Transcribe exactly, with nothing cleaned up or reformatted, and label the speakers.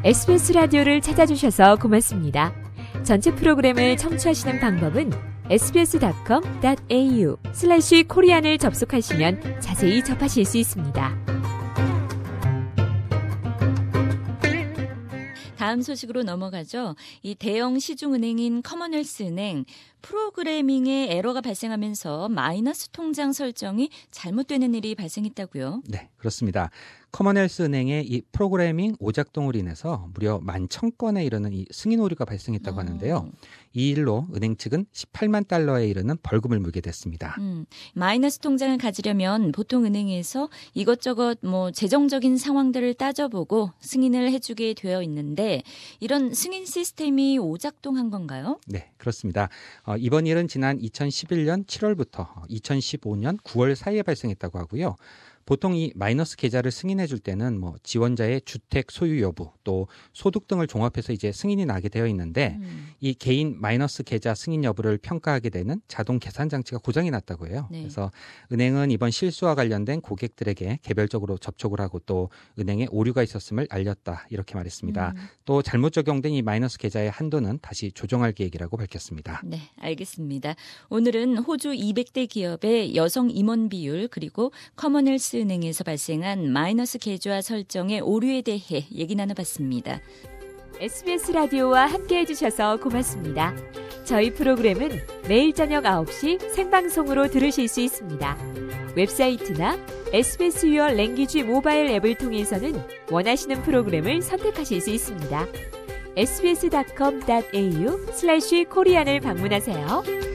Speaker 1: 에스비에스 라디오를 찾아주셔서 고맙습니다. 전체 프로그램을 청취하시는 방법은 에스비에스닷컴 닷 에이유 슬래시 코리안을 접속하시면 자세히 접하실 수 있습니다.
Speaker 2: 다음 소식으로 넘어가죠. 이 대형 시중은행인 커먼웰스 은행 프로그래밍에 에러가 발생하면서 마이너스 통장 설정이 잘못되는 일이 발생했다고요?
Speaker 3: 네, 그렇습니다. 커먼웰스 은행의 이 프로그래밍 오작동으로 인해서 무려 만 천 건에 이르는 이 승인 오류가 발생했다고
Speaker 2: 어.
Speaker 3: 하는데요. 이 일로 은행 측은 십팔만 달러에 이르는 벌금을 물게 됐습니다.
Speaker 2: 음, 마이너스 통장을 가지려면 보통 은행에서 이것저것 뭐 재정적인 상황들을 따져보고 승인을 해주게 되어 있는데 이런 승인 시스템이 오작동한 건가요?
Speaker 3: 네, 그렇습니다. 어, 이번 일은 지난 이천십일 년 칠월부터 이천십오 년 구월 사이에 발생했다고 하고요. 보통 이 마이너스 계좌를 승인해 줄 때는 뭐 지원자의 주택 소유 여부 또 소득 등을 종합해서 이제 승인이 나게 되어 있는데 음. 이 개인 마이너스 계좌 승인 여부를 평가하게 되는 자동 계산 장치가 고장이 났다고 해요. 네. 그래서 은행은 이번 실수와 관련된 고객들에게 개별적으로 접촉을 하고 또 은행에 오류가 있었음을 알렸다 이렇게 말했습니다. 음. 또 잘못 적용된 이 마이너스 계좌의 한도는 다시 조정할 계획이라고 밝혔습니다.
Speaker 2: 네, 알겠습니다. 오늘은 호주 이백 대 기업의 여성 임원 비율 그리고 커먼웰스 은행에서 발생한 마이너스 계좌 설정의 오류에 대해 얘기 나눠봤습니다.
Speaker 1: 에스비에스 라디오와 함께해 주셔서 고맙습니다. 저희 프로그램은 매일 저녁 아홉 시 생방송으로 들으실 수 있습니다. 웹사이트나 에스비에스 유어 랭귀지 모바일 앱을 통해서는 원하시는 프로그램을 선택하실 수 있습니다. 에스비에스닷컴 닷 에이유 슬래시 코리안을 방문하세요.